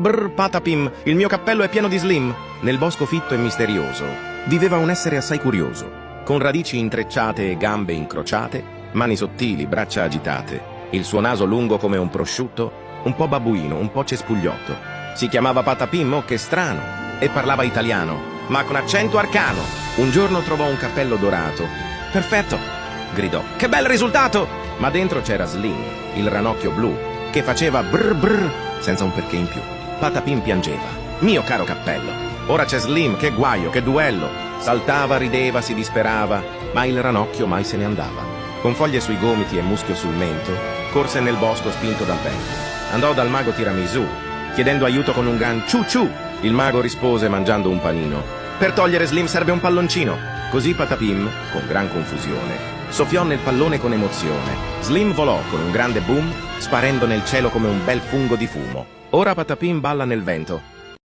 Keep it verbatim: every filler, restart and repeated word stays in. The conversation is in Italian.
brr, Patapim, il mio cappello è pieno di Slim. Nel bosco fitto e misterioso viveva un essere assai curioso, con radici intrecciate e gambe incrociate, mani sottili, braccia agitate, il suo naso lungo come un prosciutto, un po' babbuino, un po' cespugliotto. Si chiamava Patapim, oh che strano, e parlava italiano, ma con accento arcano. Un giorno trovò un cappello dorato. Perfetto, gridò, che bel risultato! Ma dentro c'era Slim, il ranocchio blu, che faceva brr brr, senza un perché in più. Patapim piangeva. Mio caro cappello, ora c'è Slim, che guaio, che duello! Saltava, rideva, si disperava, ma il ranocchio mai se ne andava. Con foglie sui gomiti e muschio sul mento, corse nel bosco spinto dal vento. Andò dal mago Tiramisù, chiedendo aiuto con un gran ciu ciu. Il mago rispose mangiando un panino: per togliere Slim serve un palloncino. Così Patapim, con gran confusione, soffiò nel pallone con emozione. Slim volò con un grande boom, sparendo nel cielo come un bel fungo di fumo. Ora Patapim balla nel vento.